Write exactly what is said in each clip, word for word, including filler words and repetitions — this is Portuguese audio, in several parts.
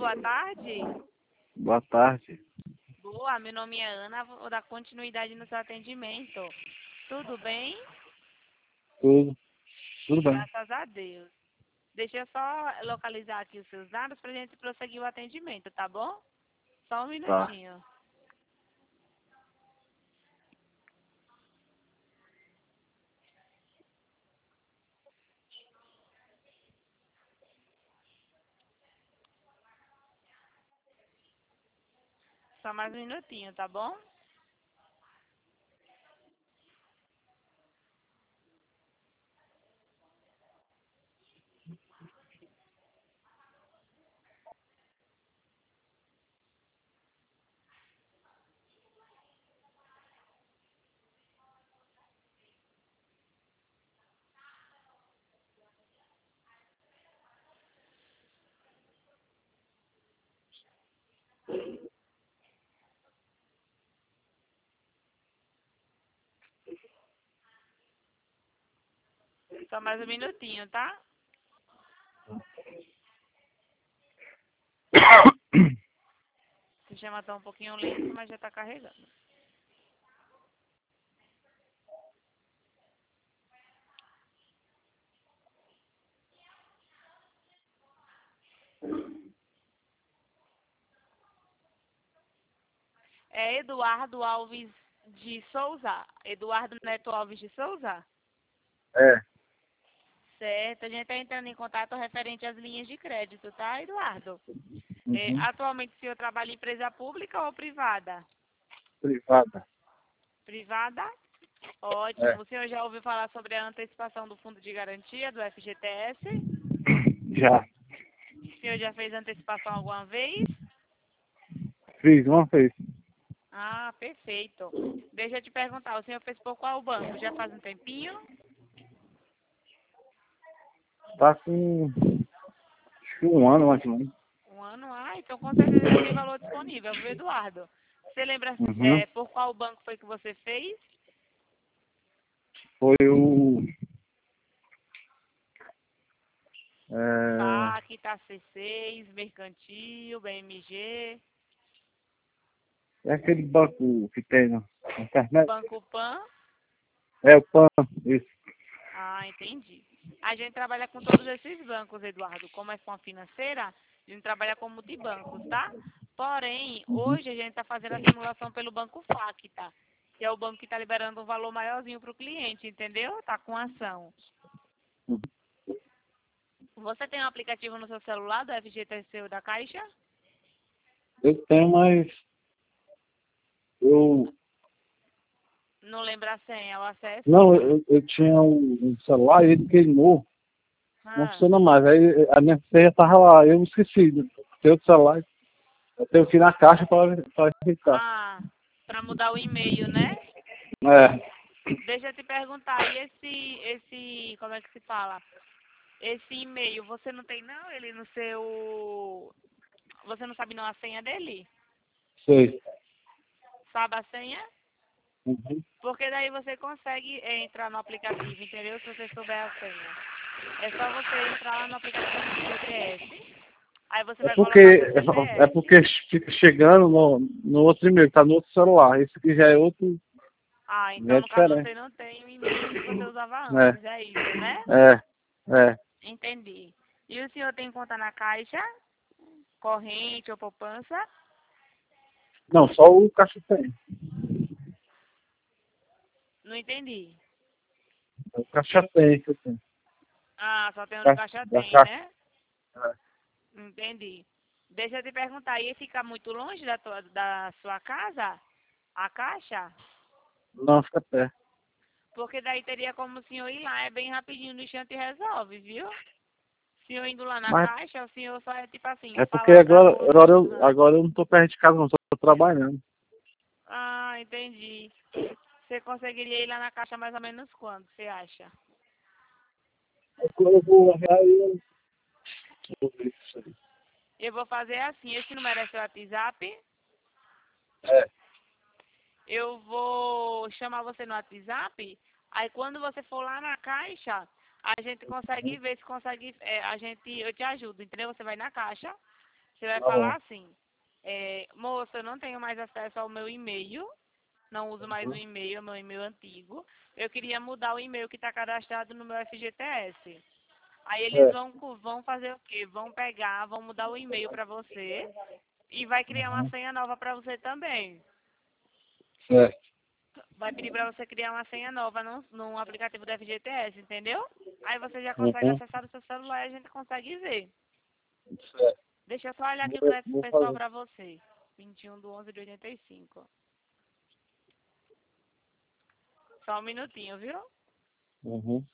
boa tarde. Boa tarde. Boa, meu nome é Ana, vou dar continuidade no seu atendimento. Tudo bem? Tudo. Tudo bem. Graças a Deus. Deixa eu só localizar aqui os seus dados para a gente prosseguir o atendimento, tá bom? Só um Tá. minutinho. Só mais um minutinho, tá bom? Só mais um minutinho, tá? O sistema tá um pouquinho lento, mas já tá carregando. É Eduardo Alves de Souza. Eduardo Neto Alves de Souza? É. Certo, a gente está entrando em contato referente às linhas de crédito, tá, Eduardo? É, Uhum. atualmente o senhor trabalha em empresa pública ou privada? Privada. Privada? Ótimo. É. O senhor já ouviu falar sobre a antecipação do Fundo de Garantia, do F G T S? Já. O senhor já fez antecipação alguma vez? Fiz uma vez. Ah, perfeito. Deixa eu te perguntar, o senhor fez por qual banco? Já faz um tempinho? Tá com acho que um ano mais ou menos. Um ano? Ah, então com certeza já tem valor disponível, viu, Eduardo? Você lembra Uhum. é, por qual banco foi que você fez? Foi o. É, FAC, T A C seis, Mercantil, B M G, é aquele banco que tem na internet. Banco Pan. É o PAN. Isso. Ah, entendi. A gente trabalha com todos esses bancos, Eduardo. Como é uma financeira, a gente trabalha com multibancos, tá? Porém, Uhum. hoje a gente está fazendo a simulação pelo Banco FAC, tá? Que é o banco que está liberando um valor maiorzinho para o cliente, entendeu? Tá com ação. Uhum. Você tem um aplicativo no seu celular do F G T S ou da Caixa? Eu tenho, mas eu. Não lembra a senha, o acesso? Não, eu, eu tinha um, um celular e ele queimou. Não Ah, funciona mais. Aí a minha senha tava lá. Eu esqueci. Tem outro celular. Eu tenho que ir na caixa para ajeitar. ah para mudar o e-mail, né? É. Deixa eu te perguntar, e esse, esse, como é que se fala? Esse e-mail, você não tem não ele no seu, você não sabe não a senha dele? Sei. Sabe a senha? Uhum. Porque daí você consegue eh, entrar no aplicativo, entendeu? Se você souber a senha. É só você entrar lá no aplicativo F G T S. Aí você É vai porque, colocar seu é C P F. porque fica chegando no, no outro e-mail, tá no outro celular. Esse aqui já é outro, Ah, já então é no caso diferente. você não tem o e-mail que você usava É, antes, é isso, né? é, é. Entendi. E o senhor tem conta na Caixa? Corrente ou poupança? Não, só o caixa tem. Não entendi. O caixa tem que eu tenho. Ah, só tem o no Caixa, Caixa da Tem, caixa. né? É. Entendi. Deixa eu te perguntar, ia ficar muito longe da, tua, da sua casa? A Caixa? Não, fica perto. Porque daí teria como o senhor ir lá, é bem rapidinho no instante e resolve, viu? O senhor indo lá na Mas Caixa, o senhor só é tipo assim, é porque falar pra agora, moça. agora, eu, Ah, agora eu não tô perto de casa, não, tô trabalhando. ah, entendi. Você conseguiria ir lá na Caixa mais ou menos quando, você acha? Agora eu vou olhar e eu vou ver isso aí. Eu vou fazer assim, esse número é seu WhatsApp? É. Eu vou chamar você no WhatsApp. Aí quando você for lá na caixa, a gente consegue ver se consegue. É, a gente, eu te ajudo, entendeu? Você vai na caixa, Você vai Tá falar bom. assim, é, moça, eu não tenho mais acesso ao meu e-mail, não uso mais o Uhum. e-mail, é meu e-mail antigo. Eu queria mudar o e-mail que está cadastrado no meu F G T S. Aí eles Certo. vão, co- vão fazer o quê? Vão pegar, vão mudar o e-mail para você e vai criar uma Uhum. senha nova para você também. Certo. Vai pedir para você criar uma senha nova no, no aplicativo do F G T S, entendeu? Aí você já consegue Uhum. acessar o seu celular e a gente consegue ver. Certo. Deixa eu só olhar aqui o Vou, crédito vou pessoal fazer. para você. vinte e um de onze de oitenta e cinco. Só um minutinho, viu? Uhum.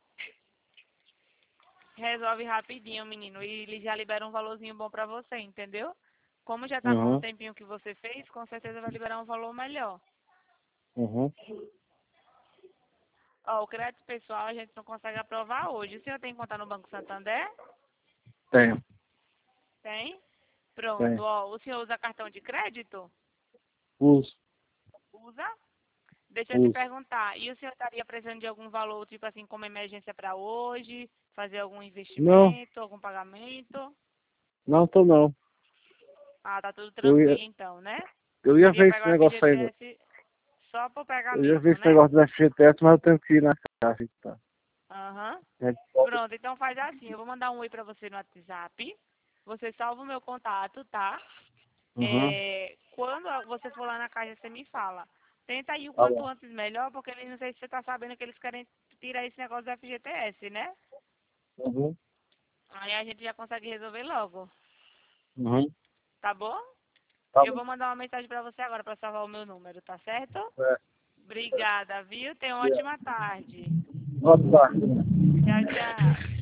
Resolve rapidinho, menino. E ele já libera um valorzinho bom pra você, entendeu? Como já tá com um Uhum. tempinho que você fez, com certeza vai liberar um valor melhor. Uhum. Ó, o crédito pessoal a gente não consegue aprovar hoje. O senhor tem conta no Banco Santander? Tenho. Tem? Pronto. Tenho. Ó, o senhor usa cartão de crédito? Uso. Usa? Deixa eu te Uso. perguntar. E o senhor estaria precisando de algum valor, tipo assim, como emergência para hoje? Fazer algum Não. investimento, algum pagamento? Não tô não. Ah, tá tudo Eu ia, tranquilo então, né? eu ia Queria ver esse pegar o negócio aí. né? F G T S só por pegar Eu ia ver mesmo, esse né? negócio do F G T S, mas eu tenho que ir na caixa. Tá? Aham. É, Pronto, então faz assim, eu vou mandar um oi pra você no WhatsApp. Você salva o meu contato, tá? Uhum. É, quando você for lá na caixa, você me fala. Tenta ir o Tá quanto bom. antes melhor, porque eles não sei se você tá sabendo que eles querem tirar esse negócio do F G T S, né? Uhum. Aí a gente já consegue resolver logo, Uhum. tá bom? Tá Eu bom. vou mandar uma mensagem pra você agora pra salvar o meu número, tá certo? É. Obrigada, viu? Tenha uma É. ótima tarde. Boa tarde. Tchau, tchau.